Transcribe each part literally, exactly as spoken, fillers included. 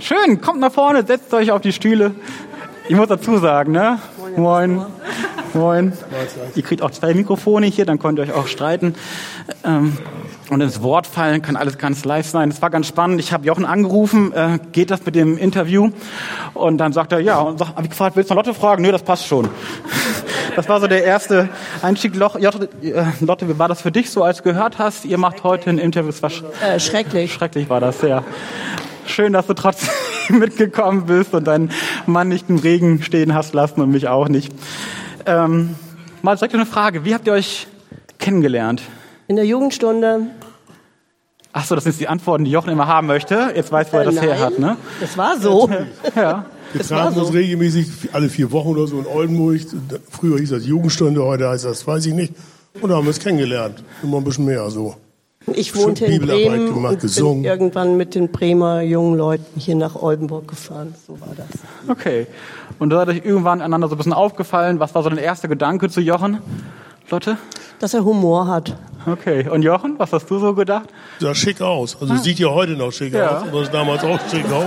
Schön, kommt nach vorne, setzt euch auf die Stühle. Ich muss dazu sagen, ne? Moin. Moin. Ihr kriegt auch zwei Mikrofone hier, dann könnt ihr euch auch streiten. Ähm, und ins Wort fallen, kann alles ganz live sein. Das war ganz spannend. Ich habe Jochen angerufen, äh, geht das mit dem Interview? Und dann sagt er, ja. Und sagt, hab ich gefragt, willst du noch Lotte fragen? Nö, das passt schon. Das war so der erste Einstieg. Lotte, äh, Lotte, wie war das für dich so, als du gehört hast? Ihr macht heute ein Interview. Das war sch- äh, schrecklich. Schrecklich war das, ja. Schön, dass du trotzdem mitgekommen bist und deinen Mann nicht im Regen stehen hast lassen und mich auch nicht. Ähm, mal direkt eine Frage. Wie habt ihr euch kennengelernt? In der Jugendstunde. Ach so, das sind die Antworten, die Jochen immer haben möchte. Jetzt weiß, wo er Äh, das nein, her hat, ne? Das war so. Ja. Wir trafen uns regelmäßig alle vier Wochen oder so in Oldenburg. Früher hieß das Jugendstunde, heute heißt das, weiß ich nicht. Und da haben wir uns kennengelernt. Immer ein bisschen mehr so. Ich wohnte in Bibelarbeit Bremen gemacht, und gesungen. bin irgendwann mit den Bremer jungen Leuten hier nach Oldenburg gefahren. So war das. Okay. Und da seid euch irgendwann einander so ein bisschen aufgefallen. Was war so dein erster Gedanke zu Jochen, Lotte? Dass er Humor hat. Okay. Und Jochen, was hast du so gedacht? Sah schick aus. Also sieht ja heute noch schick Ja. aus. Aber das damals auch schick aus.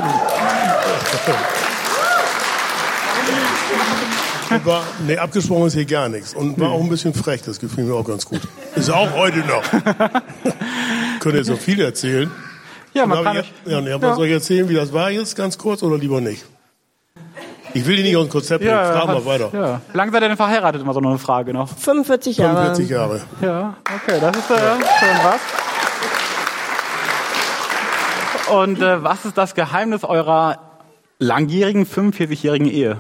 Und war, nee, abgesprochen ist hier gar nichts. Und war auch ein bisschen frech, das gefiel mir auch ganz gut. Ist auch heute noch. Könnt ihr so viel erzählen? Ja, man Und kann ich, nicht. ja, nee, aber soll ich erzählen, wie das war jetzt, ganz kurz, oder lieber nicht? Ich will die nicht aus dem Konzept bringen, Ja, frag mal hast- weiter. Ja. Wie lange seid ihr denn verheiratet? Immer so eine Frage noch. fünfundvierzig Jahre. fünfundvierzig Jahre. Ja, okay, das ist äh, schön was. Und äh, was ist das Geheimnis eurer langjährigen fünfundvierzigjährigen Ehe?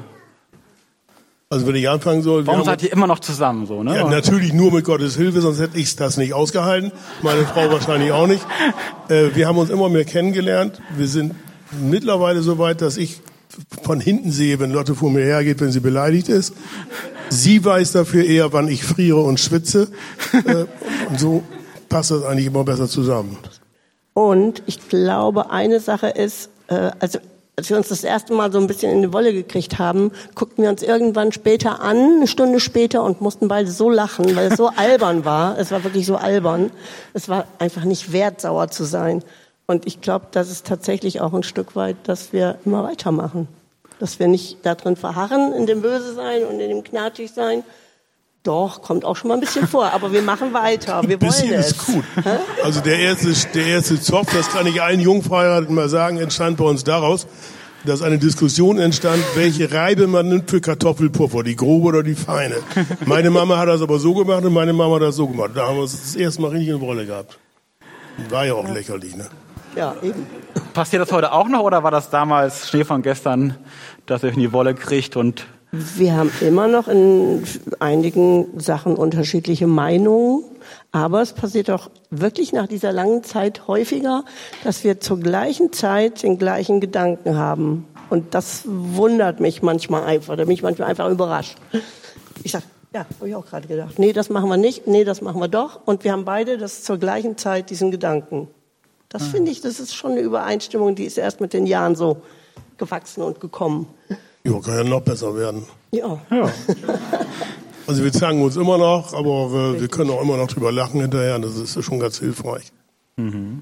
Also wenn ich anfangen soll... wir Warum haben- seid ihr immer noch zusammen so, ne? Ja, natürlich nur mit Gottes Hilfe, sonst hätte ich das nicht ausgehalten. Meine Frau wahrscheinlich auch nicht. Äh, wir haben uns immer mehr kennengelernt. Wir sind mittlerweile so weit, dass ich von hinten sehe, wenn Lotte vor mir hergeht, wenn sie beleidigt ist. Sie weiß dafür eher, wann ich friere und schwitze. Äh, und so passt das eigentlich immer besser zusammen. Und ich glaube, eine Sache ist, äh, also als wir uns das erste Mal so ein bisschen in die Wolle gekriegt haben, guckten wir uns irgendwann später an, eine Stunde später, und mussten beide so lachen, weil es so albern war. Es war wirklich so albern. Es war einfach nicht wert, sauer zu sein. Und ich glaube, das ist tatsächlich auch ein Stück weit, dass wir immer weitermachen. Dass wir nicht da drin verharren, in dem Böse-Sein und in dem Knatschig-Sein. Doch, kommt auch schon mal ein bisschen vor, aber wir machen weiter, wir Ein bisschen wollen es. ist gut. Also der erste, der erste Zopf, das kann ich allen Jungverheirateten mal sagen, entstand bei uns daraus, dass eine Diskussion entstand, welche Reibe man nimmt für Kartoffelpuffer, die grobe oder die feine. Meine Mama hat das aber so gemacht und meine Mama hat das so gemacht. Da haben wir uns das erste Mal richtig in die Rolle gehabt. War ja auch lächerlich, ne? Ja, eben. Passiert das heute auch noch oder war das damals Schnee von gestern, dass ihr euch in die Wolle kriegt und... Wir haben immer noch in einigen Sachen unterschiedliche Meinungen, aber es passiert auch wirklich nach dieser langen Zeit häufiger, dass wir zur gleichen Zeit den gleichen Gedanken haben. Und das wundert mich manchmal einfach, da bin ich manchmal einfach überrascht. Ich sag, ja, habe ich auch gerade gedacht, nee, das machen wir nicht, nee, das machen wir doch. Und wir haben beide das zur gleichen Zeit, diesen Gedanken. Das finde ich, das ist schon eine Übereinstimmung, die ist erst mit den Jahren so gewachsen und gekommen. Ja, kann ja noch besser werden. Ja. Ja. Also wir zanken uns immer noch, aber äh, wir können auch immer noch drüber lachen hinterher. Das ist schon ganz hilfreich. Mhm.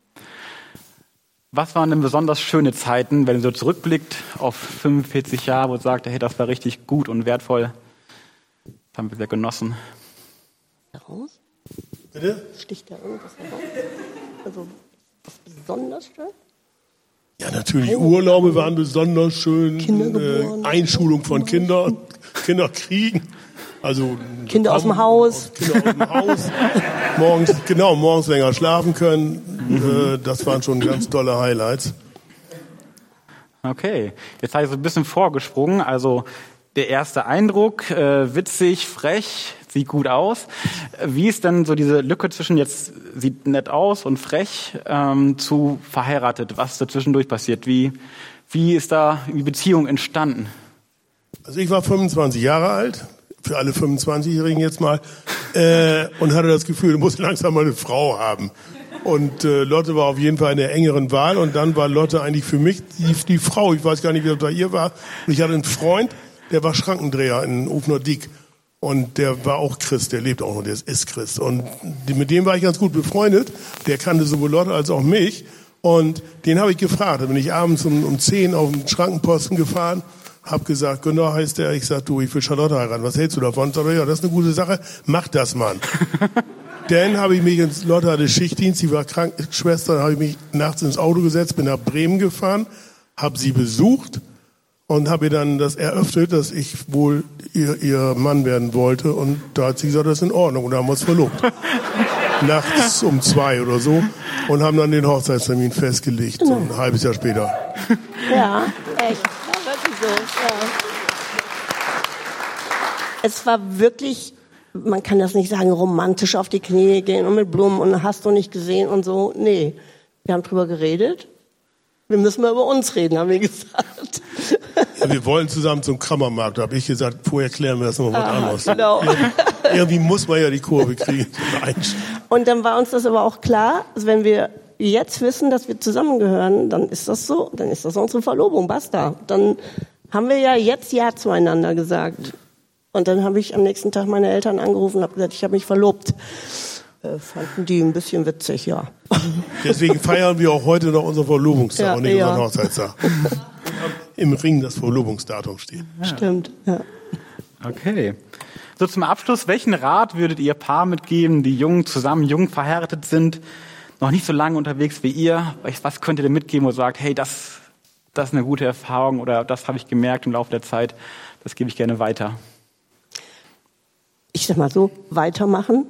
Was waren denn besonders schöne Zeiten, wenn ihr so zurückblickt auf fünfundvierzig Jahre, wo ihr sagt, hey, das war richtig gut und wertvoll? Das haben wir sehr genossen. Heraus? Bitte? Sticht da irgendwas heraus? Also, was besonders schön? Ja, natürlich. Urlaube waren besonders schön. Kinder Äh, geboren. Einschulung von Kindern. Kinder kriegen. Also Kinder aus dem Haus. Kinder aus dem Haus. Morgens, genau, morgens länger schlafen können. Äh, das waren schon ganz tolle Highlights. Okay, jetzt habe ich so ein bisschen vorgesprungen. Also der erste Eindruck, äh, witzig, frech, sieht gut aus. Wie ist denn so diese Lücke zwischen jetzt sieht nett aus und frech ähm, zu verheiratet? Was ist da zwischendurch passiert? Wie, wie ist da die Beziehung entstanden? Also ich war fünfundzwanzig Jahre alt, für alle fünfundzwanzigjährigen jetzt mal, äh, und hatte das Gefühl, du musst langsam mal eine Frau haben. Und äh, Lotte war auf jeden Fall in der engeren Wahl und dann war Lotte eigentlich für mich die, die Frau. Ich weiß gar nicht, wie das bei ihr war. Und ich hatte einen Freund, der war Schrankendreher in Ofener Diek. Und der war auch Christ, der lebt auch noch, der ist Christ. Und die, mit dem war ich ganz gut befreundet. Der kannte sowohl Lotte als auch mich. Und den habe ich gefragt. Da bin ich abends um, um zehn auf den Schrankenposten gefahren, habe gesagt, Gunnar heißt der. Ich sag, du, ich will Charlotte heiraten. Was hältst du davon? Sag, ja, das ist eine gute Sache. Mach das, Mann. Dann habe ich mich ins, Lotte hatte Schichtdienst, sie war Krankenschwester, dann habe ich mich nachts ins Auto gesetzt, bin nach Bremen gefahren, habe sie besucht und habe ihr dann das eröffnet, dass ich wohl ihr, ihr Mann werden wollte. Und da hat sie gesagt, das ist in Ordnung. Und da haben wir uns verlobt. Nachts um zwei oder so. Und haben dann den Hochzeitstermin festgelegt, so ein halbes Jahr später. Ja, echt. Ja, wirklich so. Ja. Es war wirklich, man kann das nicht sagen, romantisch auf die Knie gehen und mit Blumen und hast du nicht gesehen und so. Nee, wir haben drüber geredet. Wir müssen mal über uns reden, haben wir gesagt. Ja, wir wollen zusammen zum Kammermarkt. Da habe ich gesagt, vorher klären wir das noch mal was anderes. Genau. Irgendwie muss man ja die Kurve kriegen. Und dann war uns das aber auch klar, also wenn wir jetzt wissen, dass wir zusammengehören, dann ist das so, dann ist das unsere Verlobung, basta. Dann haben wir ja jetzt Ja zueinander gesagt. Und dann habe ich am nächsten Tag meine Eltern angerufen und habe gesagt, ich habe mich verlobt. Äh, fanden die ein bisschen witzig, ja. Deswegen feiern wir auch heute noch unseren Verlobungstag ja, und nicht ja. unseren Hochzeitstag. Im Ring das Verlobungsdatum steht. Ja. Stimmt, ja. Okay. So zum Abschluss, welchen Rat würdet ihr Paar mitgeben, die jung zusammen, jung verheiratet sind, noch nicht so lange unterwegs wie ihr? Was könnt ihr denn mitgeben, wo ihr sagt, hey, das, das ist eine gute Erfahrung oder das habe ich gemerkt im Laufe der Zeit, das gebe ich gerne weiter? Ich sag mal so, weitermachen.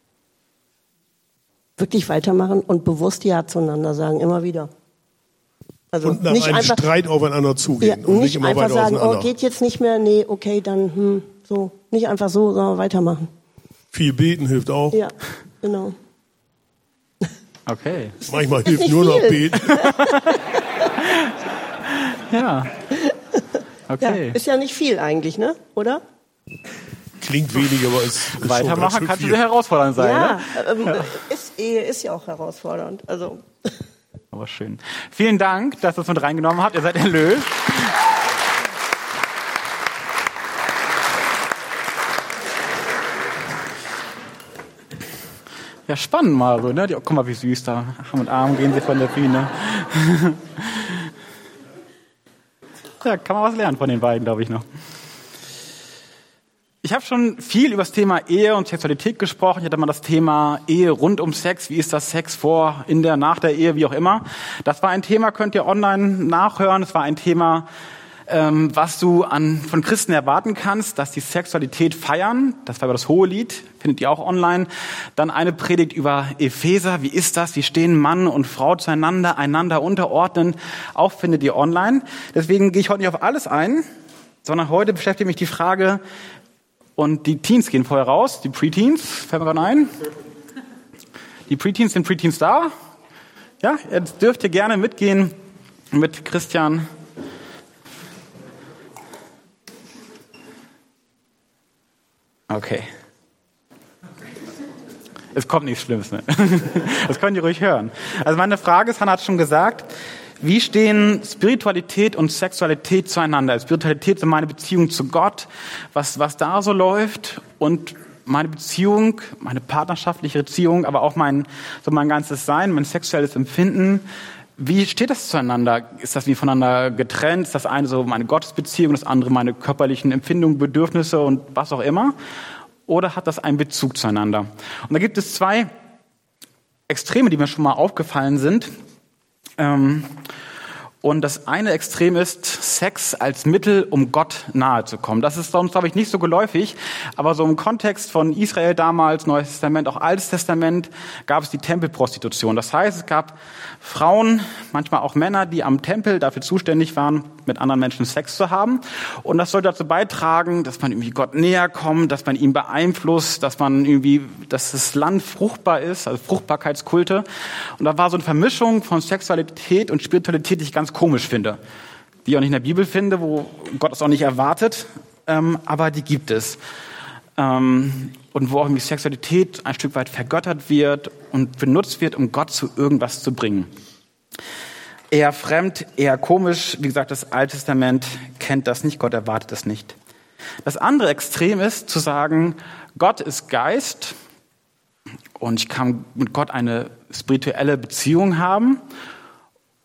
Wirklich weitermachen und bewusst Ja zueinander sagen, immer wieder. Also und nach nicht einem einfach, Streit aufeinander zugehen. Ja, und nicht, nicht immer einfach weiter sagen, auseinander. oh, geht jetzt nicht mehr, nee, okay, dann, hm, so. Nicht einfach so, sondern weitermachen. Viel beten hilft auch. Ja, genau. Okay. Manchmal ist hilft nicht nur viel. noch beten. Ja. Okay. Ja, ist ja nicht viel eigentlich, ne? Oder? Klingt wenig, aber es ist schon Weitermachen ganz schön kann viel. sehr herausfordernd sein, Ja, ne? ähm, Ist, Ehe ist ja auch herausfordernd. Also. Aber schön. Vielen Dank, dass ihr es mit reingenommen habt. Ihr seid erlöst. Ja, spannend mal so, ne? Die, oh, guck mal, wie süß da. Arm in Arm gehen sie von der Bühne. Ja, kann man was lernen von den beiden, glaube ich noch. Ich habe schon viel über das Thema Ehe und Sexualität gesprochen. Ich hatte mal das Thema Ehe rund um Sex. Wie ist das Sex vor, in der, nach der Ehe, wie auch immer. Das war ein Thema, könnt ihr online nachhören. Es war ein Thema, ähm, was du an, von Christen erwarten kannst, dass die Sexualität feiern. Das war über das Hohelied, findet ihr auch online. Dann eine Predigt über Epheser. Wie ist das? Wie stehen Mann und Frau zueinander, einander unterordnen? Auch findet ihr online. Deswegen gehe ich heute nicht auf alles ein, sondern heute beschäftigt mich die Frage, und die Teens gehen vorher raus, die Preteens, fällt mir gerade ein. Die Preteens, sind Preteens da? Ja, jetzt dürft ihr gerne mitgehen mit Christian. Okay. Es kommt nichts Schlimmes, ne? Das könnt ihr ruhig hören. Also meine Frage ist, Hannah hat schon gesagt, wie stehen Spiritualität und Sexualität zueinander? Spiritualität ist meine Beziehung zu Gott, was, was da so läuft, und meine Beziehung, meine partnerschaftliche Beziehung, aber auch mein, so mein ganzes Sein, mein sexuelles Empfinden. Wie steht das zueinander? Ist das wie voneinander getrennt? Ist das eine so meine Gottesbeziehung, das andere meine körperlichen Empfindungen, Bedürfnisse und was auch immer? Oder hat das einen Bezug zueinander? Und da gibt es zwei Extreme, die mir schon mal aufgefallen sind. Und das eine Extrem ist Sex als Mittel, um Gott nahe zu kommen. Das ist sonst, glaube ich, nicht so geläufig, aber so im Kontext von Israel damals, Neues Testament, auch Altes Testament, gab es die Tempelprostitution. Das heißt, es gab Frauen, manchmal auch Männer, die am Tempel dafür zuständig waren, mit anderen Menschen Sex zu haben. Und das soll dazu beitragen, dass man irgendwie Gott näher kommt, dass man ihn beeinflusst, dass man irgendwie, dass das Land fruchtbar ist, also Fruchtbarkeitskulte. Und da war so eine Vermischung von Sexualität und Spiritualität, die ich ganz komisch finde. Die ich auch nicht in der Bibel finde, wo Gott es auch nicht erwartet, ähm, aber die gibt es. Ähm, und wo auch irgendwie Sexualität ein Stück weit vergöttert wird und benutzt wird, um Gott zu irgendwas zu bringen. Eher fremd, eher komisch. Wie gesagt, das Alte Testament kennt das nicht, Gott erwartet das nicht. Das andere Extrem ist zu sagen, Gott ist Geist und ich kann mit Gott eine spirituelle Beziehung haben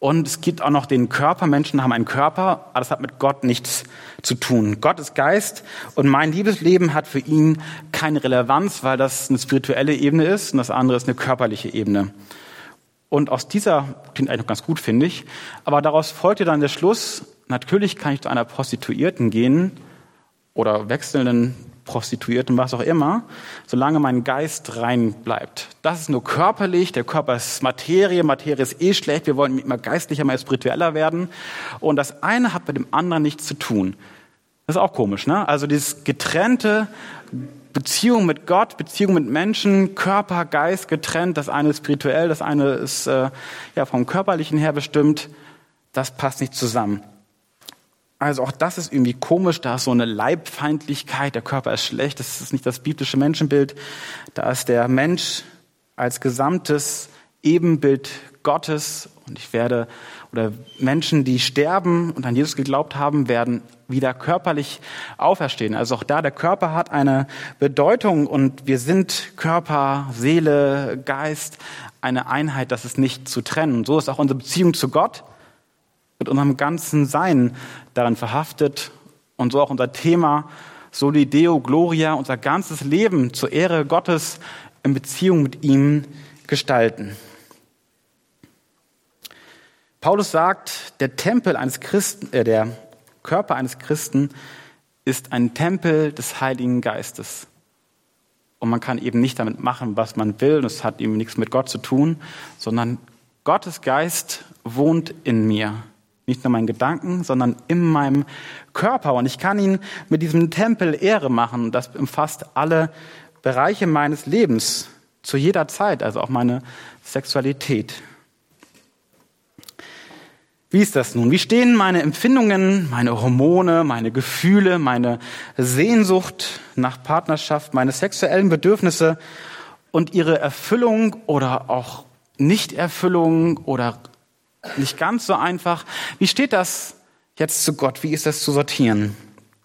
Und es gibt auch noch den Körper. Menschen haben einen Körper, aber das hat mit Gott nichts zu tun. Gott ist Geist und mein Liebesleben hat für ihn keine Relevanz, weil das eine spirituelle Ebene ist und das andere ist eine körperliche Ebene. Und aus dieser, klingt eigentlich noch ganz gut, finde ich, aber daraus folgte dann der Schluss, natürlich kann ich zu einer Prostituierten gehen oder wechselnden Prostituierten, was auch immer, solange mein Geist rein bleibt. Das ist nur körperlich, der Körper ist Materie, Materie ist eh schlecht, wir wollen immer geistlicher, immer spiritueller werden. Und das eine hat mit dem anderen nichts zu tun. Das ist auch komisch, ne? Also dieses getrennte Beziehung mit Gott, Beziehung mit Menschen, Körper, Geist getrennt, das eine ist spirituell, das eine ist äh, ja vom Körperlichen her bestimmt, das passt nicht zusammen. Also auch das ist irgendwie komisch, da ist so eine Leibfeindlichkeit, der Körper ist schlecht, das ist nicht das biblische Menschenbild. Da ist der Mensch als gesamtes Ebenbild Gottes und ich werde, oder Menschen, die sterben und an Jesus geglaubt haben, werden wieder körperlich auferstehen. Also auch da, der Körper hat eine Bedeutung und wir sind Körper, Seele, Geist, eine Einheit, das ist nicht zu trennen. Und so ist auch unsere Beziehung zu Gott mit unserem ganzen Sein darin verhaftet und so auch unser Thema Soli Deo Gloria, unser ganzes Leben zur Ehre Gottes in Beziehung mit ihm gestalten. Paulus sagt, der Tempel eines Christen, äh, der Körper eines Christen ist ein Tempel des Heiligen Geistes. Und man kann eben nicht damit machen, was man will, das hat eben nichts mit Gott zu tun, sondern Gottes Geist wohnt in mir. Nicht nur meinen Gedanken, sondern in meinem Körper. Und ich kann ihn mit diesem Tempel Ehre machen. Das umfasst alle Bereiche meines Lebens zu jeder Zeit, also auch meine Sexualität. Wie ist das nun? Wie stehen meine Empfindungen, meine Hormone, meine Gefühle, meine Sehnsucht nach Partnerschaft, meine sexuellen Bedürfnisse und ihre Erfüllung oder auch Nichterfüllung oder nicht ganz so einfach. Wie steht das jetzt zu Gott? Wie ist das zu sortieren?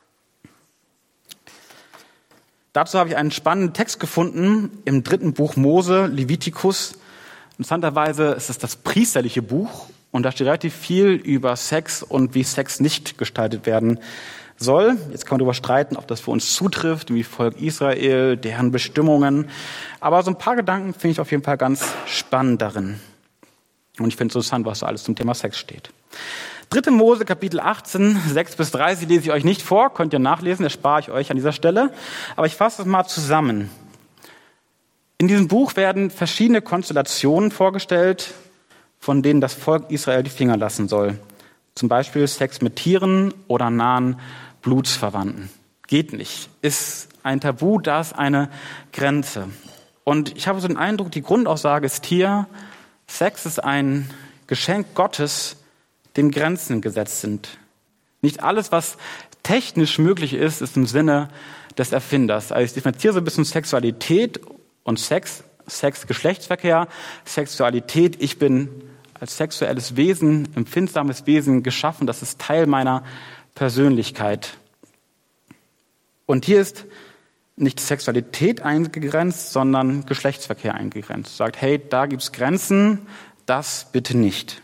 Dazu habe ich einen spannenden Text gefunden im dritten Buch Mose, Levitikus. Interessanterweise ist es das priesterliche Buch und da steht relativ viel über Sex und wie Sex nicht gestaltet werden soll. Jetzt kann man darüber streiten, ob das für uns zutrifft, wie Volk Israel, deren Bestimmungen. Aber so ein paar Gedanken finde ich auf jeden Fall ganz spannend darin. Und ich finde es interessant, was da alles zum Thema Sex steht. dritte Mose, Kapitel achtzehn, sechs bis dreißig lese ich euch nicht vor, könnt ihr nachlesen, das spare ich euch an dieser Stelle. Aber ich fasse es mal zusammen. In diesem Buch werden verschiedene Konstellationen vorgestellt, von denen das Volk Israel die Finger lassen soll. Zum Beispiel Sex mit Tieren oder nahen Blutsverwandten. Geht nicht. Ist ein Tabu, da ist eine Grenze. Und ich habe so den Eindruck, die Grundaussage ist hier, Sex ist ein Geschenk Gottes, dem Grenzen gesetzt sind. Nicht alles, was technisch möglich ist, ist im Sinne des Erfinders. Also ich differenziere so ein bisschen Sexualität und Sex, Sex, Geschlechtsverkehr, Sexualität. Ich bin als sexuelles Wesen, empfindsames Wesen geschaffen. Das ist Teil meiner Persönlichkeit. Und hier ist nicht Sexualität eingegrenzt, sondern Geschlechtsverkehr eingegrenzt. Sagt, hey, da gibt's Grenzen, das bitte nicht.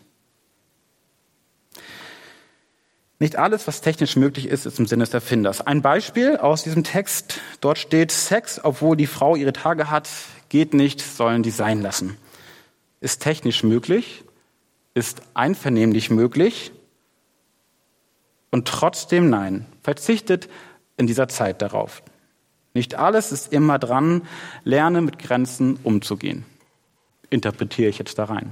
Nicht alles, was technisch möglich ist, ist im Sinne des Erfinders. Ein Beispiel aus diesem Text, dort steht, Sex, obwohl die Frau ihre Tage hat, geht nicht, sollen die sein lassen. Ist technisch möglich, ist einvernehmlich möglich und trotzdem nein, verzichtet in dieser Zeit darauf. Nicht alles ist immer dran, lerne mit Grenzen umzugehen. Interpretiere ich jetzt da rein.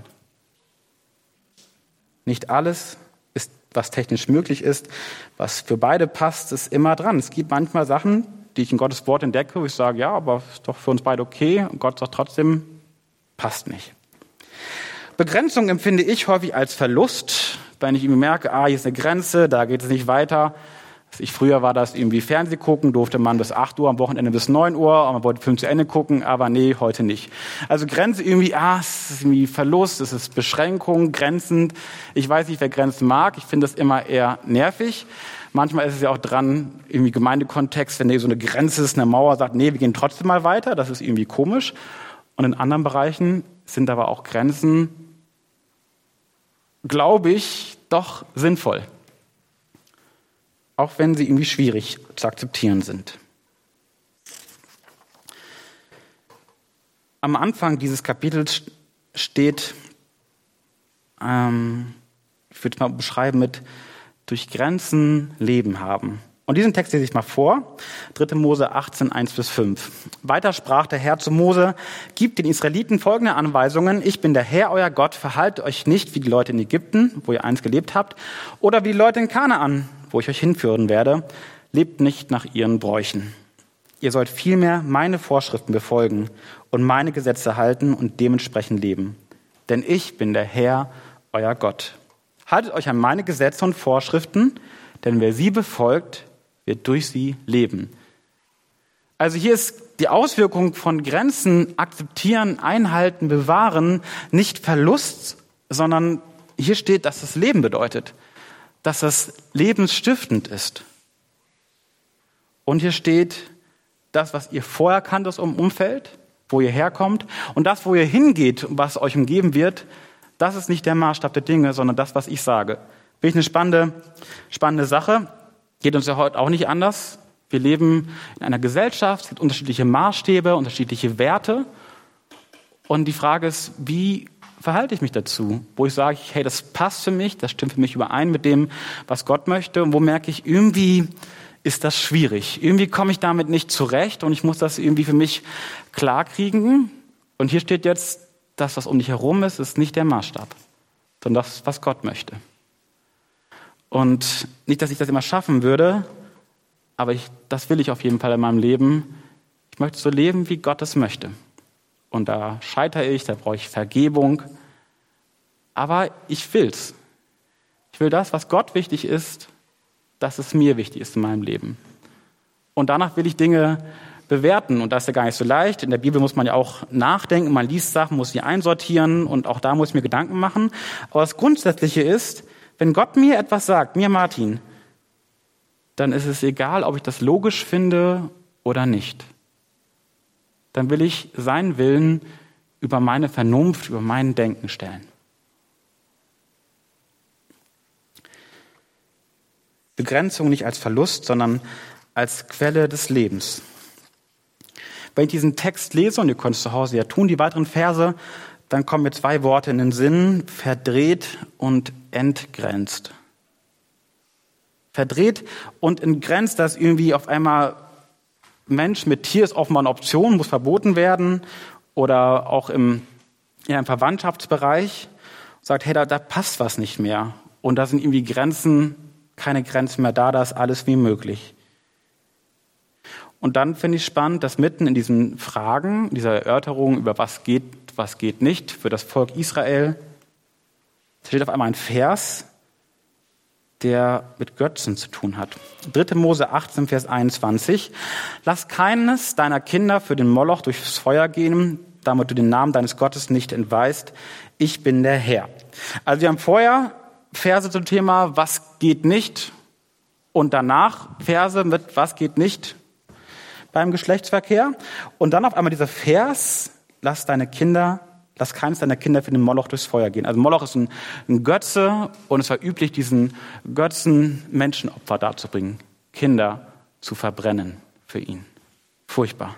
Nicht alles ist, was technisch möglich ist, was für beide passt, ist immer dran. Es gibt manchmal Sachen, die ich in Gottes Wort entdecke, wo ich sage, ja, aber ist doch für uns beide okay. Und Gott sagt trotzdem, passt nicht. Begrenzung empfinde ich häufig als Verlust, wenn ich irgendwie merke, ah, hier ist eine Grenze, da geht es nicht weiter. Ich, früher war das irgendwie Fernseh gucken, durfte man bis acht Uhr, am Wochenende bis neun Uhr, und man wollte Film zu Ende gucken, aber nee, heute nicht. Also Grenze irgendwie, ah, es ist irgendwie Verlust, es ist Beschränkung, grenzend. Ich weiß nicht, wer Grenzen mag, ich finde das immer eher nervig. Manchmal ist es ja auch dran, irgendwie Gemeindekontext, wenn da so eine Grenze ist, eine Mauer sagt, nee, wir gehen trotzdem mal weiter, das ist irgendwie komisch. Und in anderen Bereichen sind aber auch Grenzen glaube ich, doch sinnvoll. Auch wenn sie irgendwie schwierig zu akzeptieren sind. Am Anfang dieses Kapitels steht, ähm, ich würde es mal beschreiben mit durch Grenzen Leben haben. Und diesen Text lese ich mal vor. dritte Mose achtzehn, eins bis fünf. Weiter sprach der Herr zu Mose, gibt den Israeliten folgende Anweisungen. Ich bin der Herr, euer Gott. Verhaltet euch nicht wie die Leute in Ägypten, wo ihr einst gelebt habt, oder wie die Leute in Kanaan, wo ich euch hinführen werde. Lebt nicht nach ihren Bräuchen. Ihr sollt vielmehr meine Vorschriften befolgen und meine Gesetze halten und dementsprechend leben. Denn ich bin der Herr, euer Gott. Haltet euch an meine Gesetze und Vorschriften, denn wer sie befolgt, wird durch sie leben. Also hier ist die Auswirkung von Grenzen akzeptieren, einhalten, bewahren, nicht Verlust, sondern hier steht, dass es Leben bedeutet, dass es lebensstiftend ist. Und hier steht, das, was ihr vorher kanntet im Umfeld, wo ihr herkommt, und das, wo ihr hingeht, was euch umgeben wird, das ist nicht der Maßstab der Dinge, sondern das, was ich sage. Finde ich eine spannende, spannende Sache. Geht uns ja heute auch nicht anders. Wir leben in einer Gesellschaft, es gibt unterschiedliche Maßstäbe, unterschiedliche Werte. Und die Frage ist, wie verhalte ich mich dazu? Wo ich sage, hey, das passt für mich, das stimmt für mich überein mit dem, was Gott möchte. Und wo merke ich, irgendwie ist das schwierig. Irgendwie komme ich damit nicht zurecht und ich muss das irgendwie für mich klarkriegen. Und hier steht jetzt, das, was um dich herum ist, ist nicht der Maßstab, sondern das, was Gott möchte. Und nicht, dass ich das immer schaffen würde, aber ich, das will ich auf jeden Fall in meinem Leben. Ich möchte so leben, wie Gott es möchte. Und da scheitere ich, da brauche ich Vergebung. Aber ich will's. Ich will das, was Gott wichtig ist, dass es mir wichtig ist in meinem Leben. Und danach will ich Dinge bewerten. Und das ist ja gar nicht so leicht. In der Bibel muss man ja auch nachdenken. Man liest Sachen, muss sie einsortieren. Und auch da muss ich mir Gedanken machen. Aber das Grundsätzliche ist, wenn Gott mir etwas sagt, mir Martin, dann ist es egal, ob ich das logisch finde oder nicht. Dann will ich seinen Willen über meine Vernunft, über mein Denken stellen. Begrenzung nicht als Verlust, sondern als Quelle des Lebens. Wenn ich diesen Text lese, und ihr könnt es zu Hause ja tun, die weiteren Verse, dann kommen mir zwei Worte in den Sinn, verdreht und entgrenzt. Verdreht und entgrenzt, dass irgendwie auf einmal Mensch mit Tier ist offenbar eine Option, muss verboten werden, oder auch im, ja, im Verwandtschaftsbereich, sagt, hey, da, da passt was nicht mehr. Und da sind irgendwie Grenzen, keine Grenzen mehr da, da ist alles wie möglich. Und dann finde ich spannend, dass mitten in diesen Fragen, dieser Erörterung über was geht, was geht nicht für das Volk Israel, steht auf einmal ein Vers, der mit Götzen zu tun hat. dritte Mose achtzehn, Vers einundzwanzig. Lass keines deiner Kinder für den Moloch durchs Feuer gehen, damit du den Namen deines Gottes nicht entweihst. Ich bin der Herr. Also wir haben vorher Verse zum Thema, was geht nicht, und danach Verse mit was geht nicht beim Geschlechtsverkehr. Und dann auf einmal dieser Vers, lass deine Kinder, lass keines deiner Kinder für den Moloch durchs Feuer gehen. Also Moloch ist ein, ein Götze, und es war üblich, diesen Götzen Menschenopfer darzubringen, Kinder zu verbrennen für ihn. Furchtbar.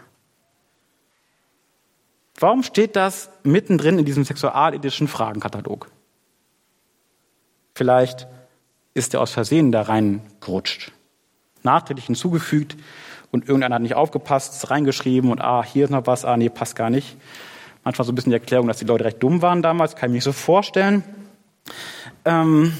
Warum steht das mittendrin in diesem sexualethischen Fragenkatalog? Vielleicht ist er aus Versehen da reingerutscht, nachträglich hinzugefügt, und irgendeiner hat nicht aufgepasst, ist reingeschrieben und ah, hier ist noch was, ah, nee, passt gar nicht. Manchmal so ein bisschen die Erklärung, dass die Leute recht dumm waren damals, kann ich mir nicht so vorstellen. Ähm,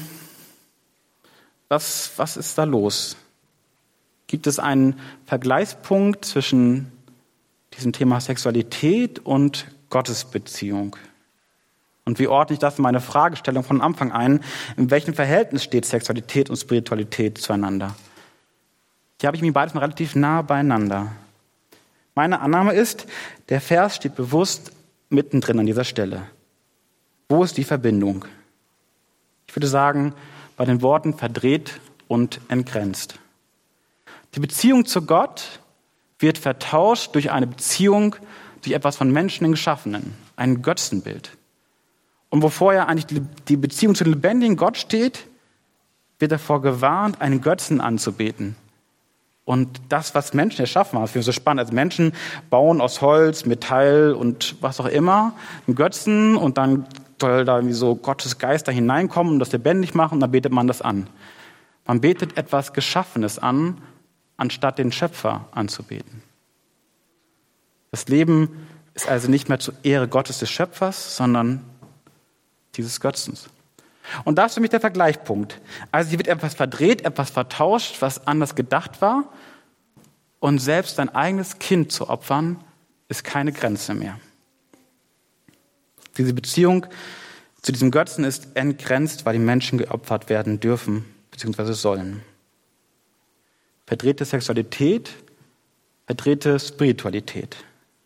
was, was ist da los? Gibt es einen Vergleichspunkt zwischen diesem Thema Sexualität und Gottesbeziehung? Und wie ordne ich das in meine Fragestellung von Anfang ein? In welchem Verhältnis steht Sexualität und Spiritualität zueinander? Hier habe ich mich beides mal relativ nah beieinander. Meine Annahme ist, der Vers steht bewusst mittendrin an dieser Stelle. Wo ist die Verbindung? Ich würde sagen, bei den Worten verdreht und entgrenzt. Die Beziehung zu Gott wird vertauscht durch eine Beziehung, durch etwas von Menschen geschaffenen, ein Götzenbild. und wovor ja eigentlich die Beziehung zu dem lebendigen Gott steht, wird davor gewarnt, einen Götzen anzubeten. Und das, was Menschen erschaffen haben, das finde ich so spannend. Also Menschen bauen aus Holz, Metall und was auch immer einen Götzen und dann soll da irgendwie so Gottes Geist da hineinkommen und das lebendig machen und dann betet man das an. Man betet etwas Geschaffenes an, anstatt den Schöpfer anzubeten. Das Leben ist also nicht mehr zur Ehre Gottes des Schöpfers, sondern dieses Götzens. Und das ist für mich der Vergleichspunkt. Also hier wird etwas verdreht, etwas vertauscht, was anders gedacht war. Und selbst dein eigenes Kind zu opfern, ist keine Grenze mehr. Diese Beziehung zu diesem Götzen ist entgrenzt, weil die Menschen geopfert werden dürfen bzw. sollen. Verdrehte Sexualität, verdrehte Spiritualität.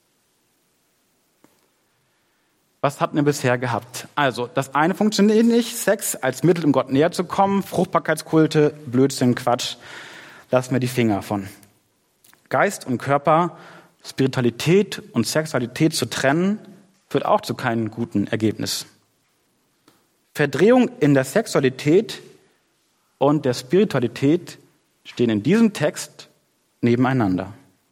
Was hatten wir bisher gehabt? Also, das eine funktioniert nicht, Sex als Mittel, um Gott näher zu kommen, Fruchtbarkeitskulte, Blödsinn, Quatsch, lassen wir die Finger von. Geist und Körper, Spiritualität und Sexualität zu trennen, führt auch zu keinem guten Ergebnis. Verdrehung in der Sexualität und der Spiritualität stehen in diesem Text nebeneinander.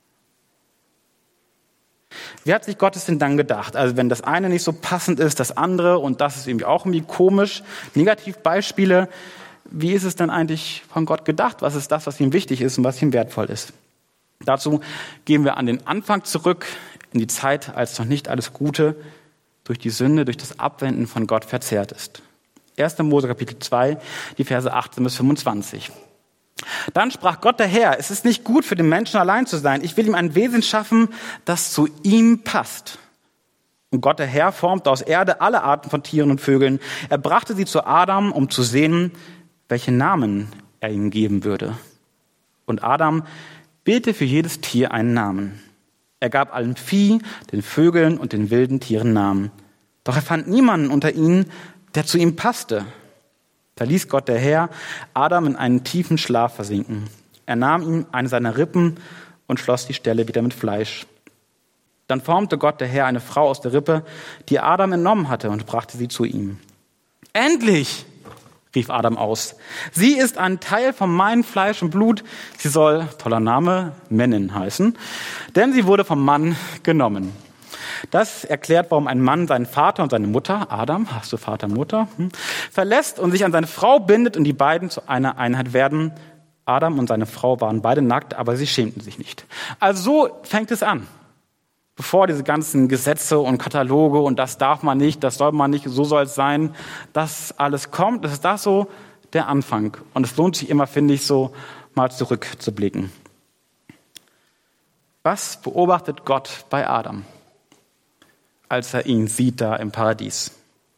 Wie hat sich Gott es denn dann gedacht? Also wenn das eine nicht so passend ist, das andere und das ist irgendwie auch irgendwie komisch. Negativbeispiele, wie ist es denn eigentlich von Gott gedacht? Was ist das, was ihm wichtig ist und was ihm wertvoll ist? Dazu gehen wir an den Anfang zurück, in die Zeit, als noch nicht alles Gute durch die Sünde, durch das Abwenden von Gott verzerrt ist. erster Mose Kapitel zwei, die Verse achtzehn bis fünfundzwanzig. Dann sprach Gott der Herr, es ist nicht gut für den Menschen allein zu sein. Ich will ihm ein Wesen schaffen, das zu ihm passt. Und Gott der Herr formte aus Erde alle Arten von Tieren und Vögeln. Er brachte sie zu Adam, um zu sehen, welche Namen er ihm geben würde. Und Adam wählte für jedes Tier einen Namen. Er gab allem Vieh, den Vögeln und den wilden Tieren Namen. Doch er fand niemanden unter ihnen, der zu ihm passte. Da ließ Gott der Herr Adam in einen tiefen Schlaf versinken. Er nahm ihm eine seiner Rippen und schloss die Stelle wieder mit Fleisch. Dann formte Gott der Herr eine Frau aus der Rippe, die Adam entnommen hatte, und brachte sie zu ihm. Endlich, rief Adam aus. Sie ist ein Teil von meinem Fleisch und Blut. Sie soll, toller Name, Männin heißen, denn sie wurde vom Mann genommen. Das erklärt, warum ein Mann seinen Vater und seine Mutter, Adam, hast du Vater und Mutter, hm, verlässt und sich an seine Frau bindet und die beiden zu einer Einheit werden. Adam und seine Frau waren beide nackt, aber sie schämten sich nicht. Also so fängt es an. Bevor diese ganzen Gesetze und Kataloge und das darf man nicht, das soll man nicht, so soll es sein, das alles kommt, das ist das so der Anfang. Und es lohnt sich immer, finde ich, so mal zurückzublicken. Was beobachtet Gott bei Adam, als er ihn sieht da im Paradies?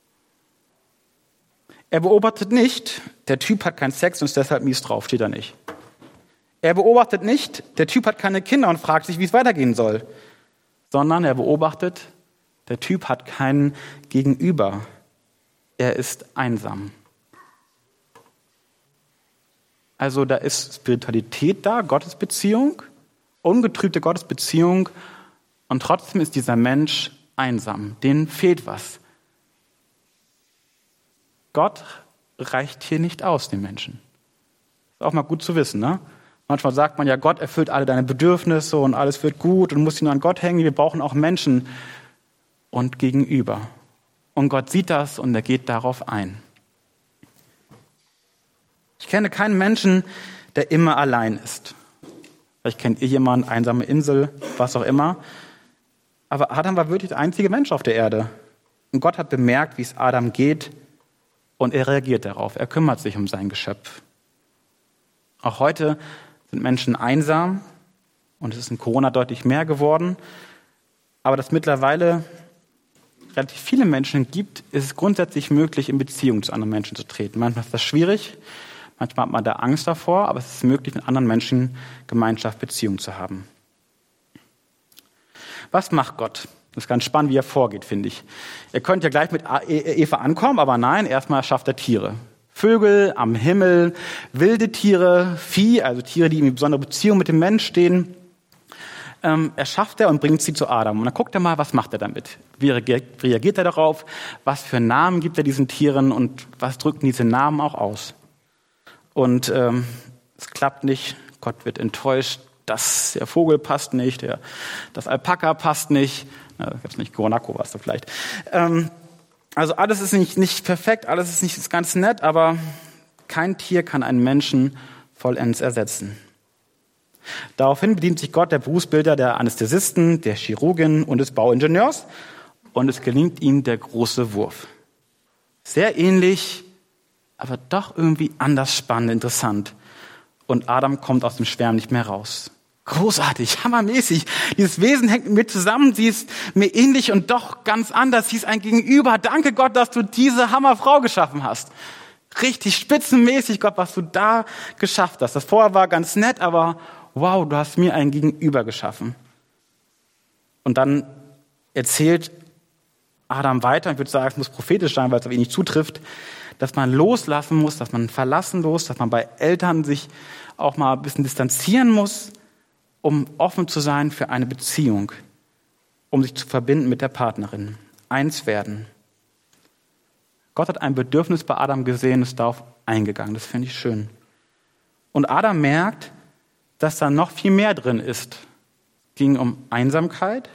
Er beobachtet nicht, der Typ hat keinen Sex und ist deshalb mies drauf, steht da nicht. Er beobachtet nicht, der Typ hat keine Kinder und fragt sich, wie es weitergehen soll. Sondern er beobachtet, der Typ hat keinen Gegenüber. Er ist einsam. Also da ist Spiritualität da, Gottesbeziehung, ungetrübte Gottesbeziehung, und trotzdem ist dieser Mensch einsam. Denen fehlt was. Gott reicht hier nicht aus, den Menschen. Ist auch mal gut zu wissen, ne? Manchmal sagt man ja, Gott erfüllt alle deine Bedürfnisse und alles wird gut und du musst ihn nur an Gott hängen. Wir brauchen auch Menschen und Gegenüber. Und Gott sieht das und er geht darauf ein. Ich kenne keinen Menschen, der immer allein ist. Vielleicht kennt ihr jemanden, einsame Insel, was auch immer. Aber Adam war wirklich der einzige Mensch auf der Erde. Und Gott hat bemerkt, wie es Adam geht, und er reagiert darauf. Er kümmert sich um sein Geschöpf. Auch heute sind Menschen einsam und es ist in Corona deutlich mehr geworden. Aber dass mittlerweile relativ viele Menschen gibt, ist es grundsätzlich möglich, in Beziehung zu anderen Menschen zu treten. Manchmal ist das schwierig, manchmal hat man da Angst davor, aber es ist möglich, mit anderen Menschen Gemeinschaft, Beziehung zu haben. Was macht Gott? Das ist ganz spannend, wie er vorgeht, finde ich. Ihr könnt ja gleich mit Eva ankommen, aber nein, erstmal schafft er Tiere. Vögel am Himmel, wilde Tiere, Vieh, also Tiere, die in besonderer Beziehung mit dem Mensch stehen. ähm, erschafft er und bringt sie zu Adam. Und dann guckt er mal, was macht er damit? Wie reagiert, wie reagiert er darauf? Was für Namen gibt er diesen Tieren und was drücken diese Namen auch aus? Und ähm, es klappt nicht, Gott wird enttäuscht, das, der Vogel passt nicht, der, das Alpaka passt nicht, na, ich hab's nicht, Guanaco war es da vielleicht. Ähm, also alles ist nicht, nicht perfekt, alles ist nicht ganz nett, aber kein Tier kann einen Menschen vollends ersetzen. Daraufhin bedient sich Gott der Berufsbilder der Anästhesisten, der Chirurgin und des Bauingenieurs und es gelingt ihm der große Wurf. Sehr ähnlich, aber doch irgendwie anders spannend, interessant. Und Adam kommt aus dem Schwärm nicht mehr raus. Großartig, hammermäßig. Dieses Wesen hängt mit mir zusammen, sie ist mir ähnlich und doch ganz anders. Sie ist ein Gegenüber. Danke Gott, dass du diese Hammerfrau geschaffen hast. Richtig spitzenmäßig, Gott, was du da geschafft hast. Das vorher war ganz nett, aber wow, du hast mir ein Gegenüber geschaffen. Und dann erzählt Adam weiter, ich würde sagen, es muss prophetisch sein, weil es aber eh nicht zutrifft, dass man loslassen muss, dass man verlassen muss, dass man bei Eltern sich auch mal ein bisschen distanzieren muss, um offen zu sein für eine Beziehung, um sich zu verbinden mit der Partnerin. Eins werden. Gott hat ein Bedürfnis bei Adam gesehen, ist darauf eingegangen. Das finde ich schön. Und Adam merkt, dass da noch viel mehr drin ist. Es ging um Einsamkeit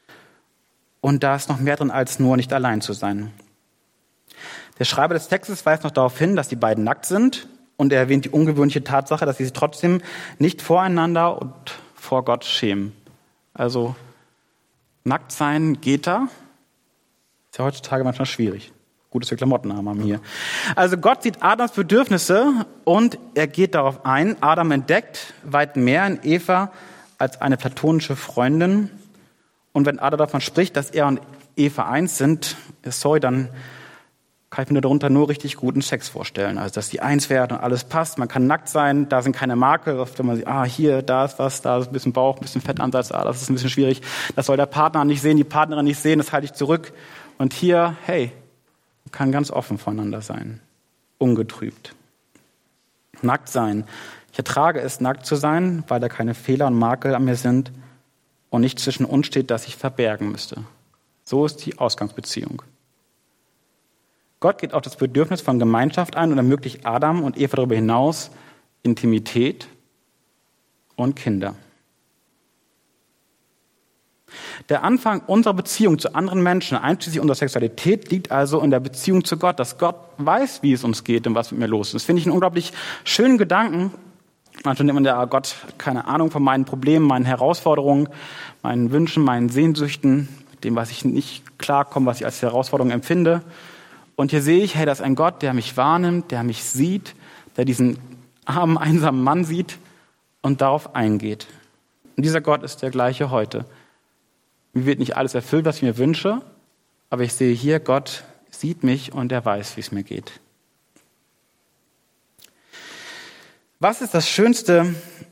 und da ist noch mehr drin, als nur nicht allein zu sein. Der Schreiber des Textes weist noch darauf hin, dass die beiden nackt sind und er erwähnt die ungewöhnliche Tatsache, dass sie sich trotzdem nicht voreinander und vor Gott schämen. Also nackt sein geht da. Ist ja heutzutage manchmal schwierig. Gut, dass wir Klamotten haben hier. Also Gott sieht Adams Bedürfnisse und er geht darauf ein. Adam entdeckt weit mehr in Eva als eine platonische Freundin. Und wenn Adam davon spricht, dass er und Eva eins sind, sorry, dann kann ich mir darunter nur richtig guten Sex vorstellen. Also, dass die eins werden und alles passt. Man kann nackt sein, da sind keine Makel. Oft, wenn man sieht, ah, hier, da ist was, da ist ein bisschen Bauch, ein bisschen Fettansatz, ah, das ist ein bisschen schwierig. Das soll der Partner nicht sehen, die Partnerin nicht sehen, das halte ich zurück. Und hier, hey, man kann ganz offen voneinander sein. Ungetrübt. Nackt sein. Ich ertrage es, nackt zu sein, weil da keine Fehler und Makel an mir sind und nicht zwischen uns steht, dass ich verbergen müsste. So ist die Ausgangsbeziehung. Gott geht auf das Bedürfnis von Gemeinschaft ein und ermöglicht Adam und Eva darüber hinaus Intimität und Kinder. Der Anfang unserer Beziehung zu anderen Menschen, einschließlich unserer Sexualität, liegt also in der Beziehung zu Gott, dass Gott weiß, wie es uns geht und was mit mir los ist. Das finde ich einen unglaublich schönen Gedanken. Manchmal denkt man, ja, Gott hat keine Ahnung von meinen Problemen, meinen Herausforderungen, meinen Wünschen, meinen Sehnsüchten, dem, was ich nicht klarkomme, was ich als Herausforderung empfinde. Und hier sehe ich, hey, da ist ein Gott, der mich wahrnimmt, der mich sieht, der diesen armen, einsamen Mann sieht und darauf eingeht. Und dieser Gott ist der gleiche heute. Mir wird nicht alles erfüllt, was ich mir wünsche, aber ich sehe hier, Gott sieht mich und er weiß, wie es mir geht. Was ist das Schönste,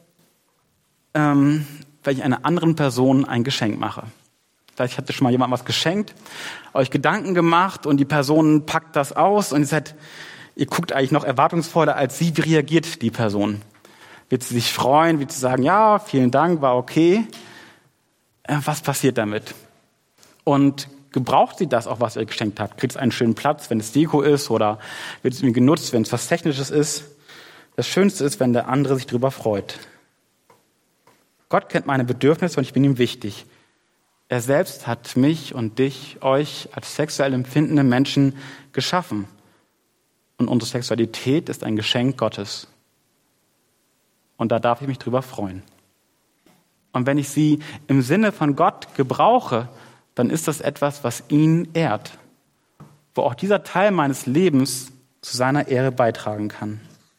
ähm, wenn ich einer anderen Person ein Geschenk mache? Vielleicht hat schon mal jemand was geschenkt, euch Gedanken gemacht und die Person packt das aus und ihr seid, ihr guckt eigentlich noch erwartungsvoller als sie. Wie reagiert die Person? Wird sie sich freuen? Wird sie sagen, ja, vielen Dank, war okay? Was passiert damit? Und gebraucht sie das auch, was ihr geschenkt habt? Kriegt es einen schönen Platz, wenn es Deko ist, oder wird es irgendwie genutzt, wenn es was Technisches ist? Das Schönste ist, wenn der andere sich darüber freut. Gott kennt meine Bedürfnisse und ich bin ihm wichtig. Er selbst hat mich und dich, euch als sexuell empfindende Menschen geschaffen. Und unsere Sexualität ist ein Geschenk Gottes. Und da darf ich mich drüber freuen. Und wenn ich sie im Sinne von Gott gebrauche, dann ist das etwas, was ihn ehrt. Wo auch dieser Teil meines Lebens zu seiner Ehre beitragen kann.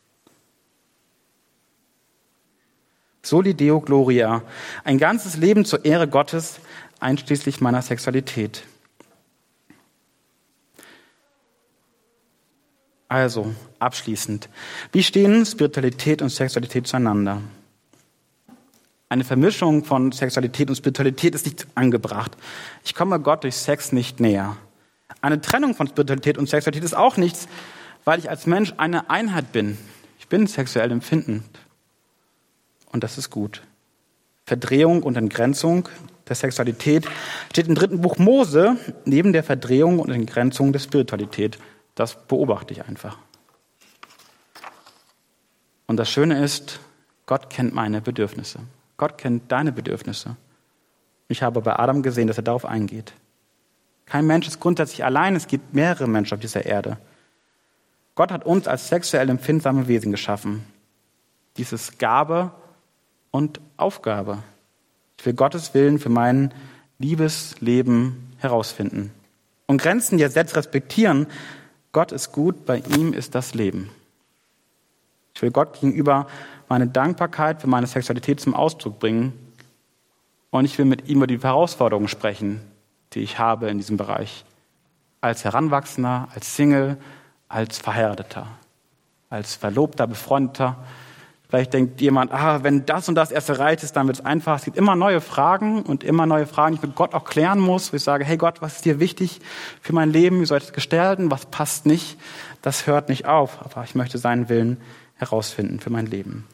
Soli Deo Gloria. Ein ganzes Leben zur Ehre Gottes, einschließlich meiner Sexualität. Also, abschließend. Wie stehen Spiritualität und Sexualität zueinander? Eine Vermischung von Sexualität und Spiritualität ist nicht angebracht. Ich komme Gott durch Sex nicht näher. Eine Trennung von Spiritualität und Sexualität ist auch nichts, weil ich als Mensch eine Einheit bin. Ich bin sexuell empfindend. Und das ist gut. Verdrehung und Entgrenzung der Sexualität steht im dritten Buch Mose neben der Verdrehung und Entgrenzung der Spiritualität. Das beobachte ich einfach. Und das Schöne ist, Gott kennt meine Bedürfnisse. Gott kennt deine Bedürfnisse. Ich habe bei Adam gesehen, dass er darauf eingeht. Kein Mensch ist grundsätzlich allein, es gibt mehrere Menschen auf dieser Erde. Gott hat uns als sexuell empfindsame Wesen geschaffen. Dies ist Gabe und Aufgabe. Ich will Gottes Willen für mein Liebesleben herausfinden. Und Grenzen jetzt selbst respektieren. Gott ist gut, bei ihm ist das Leben. Ich will Gott gegenüber meine Dankbarkeit für meine Sexualität zum Ausdruck bringen. Und ich will mit ihm über die Herausforderungen sprechen, die ich habe in diesem Bereich. Als Heranwachsender, als Single, als Verheirateter, als Verlobter, Befreundeter. Vielleicht denkt jemand, ah, wenn das und das erst erreicht ist, dann wird es einfach. Es gibt immer neue Fragen und immer neue Fragen, die ich mit Gott auch klären muss, wo ich sage, hey Gott, was ist dir wichtig für mein Leben? Wie soll ich das gestalten? Was passt nicht? Das hört nicht auf, aber ich möchte seinen Willen herausfinden für mein Leben.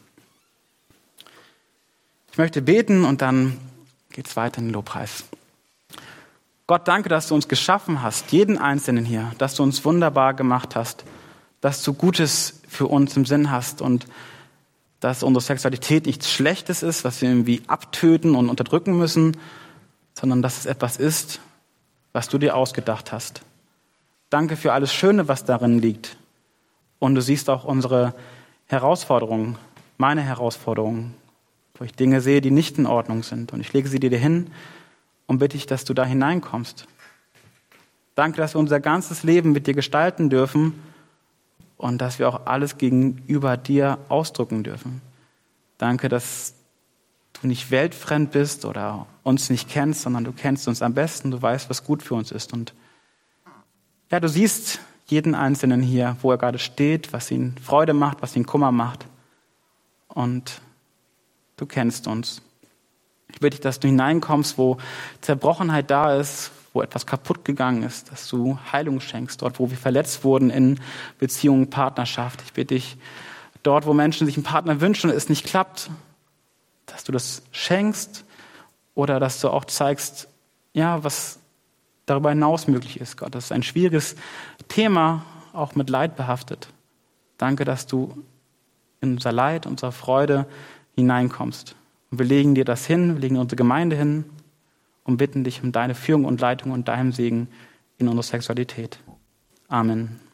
Ich möchte beten und dann geht es weiter in den Lobpreis. Gott, danke, dass du uns geschaffen hast, jeden Einzelnen hier, dass du uns wunderbar gemacht hast, dass du Gutes für uns im Sinn hast und dass unsere Sexualität nichts Schlechtes ist, was wir irgendwie abtöten und unterdrücken müssen, sondern dass es etwas ist, was du dir ausgedacht hast. Danke für alles Schöne, was darin liegt. Und du siehst auch unsere Herausforderungen, meine Herausforderungen, wo ich Dinge sehe, die nicht in Ordnung sind. Und ich lege sie dir hin und bitte dich, dass du da hineinkommst. Danke, dass wir unser ganzes Leben mit dir gestalten dürfen und dass wir auch alles gegenüber dir ausdrücken dürfen. Danke, dass du nicht weltfremd bist oder uns nicht kennst, sondern du kennst uns am besten, du weißt, was gut für uns ist. Und ja, du siehst jeden Einzelnen hier, wo er gerade steht, was ihn Freude macht, was ihn Kummer macht. Und du kennst uns. Ich bitte dich, dass du hineinkommst, wo Zerbrochenheit da ist, wo etwas kaputt gegangen ist, dass du Heilung schenkst, dort, wo wir verletzt wurden in Beziehungen, Partnerschaft. Ich bitte dich, dort, wo Menschen sich einen Partner wünschen und es nicht klappt, dass du das schenkst oder dass du auch zeigst, ja, was darüber hinaus möglich ist, Gott. Das ist ein schwieriges Thema, auch mit Leid behaftet. Danke, dass du in unser Leid, unsere Freude hineinkommst. Und wir legen dir das hin, wir legen unsere Gemeinde hin und bitten dich um deine Führung und Leitung und deinem Segen in unserer Sexualität. Amen.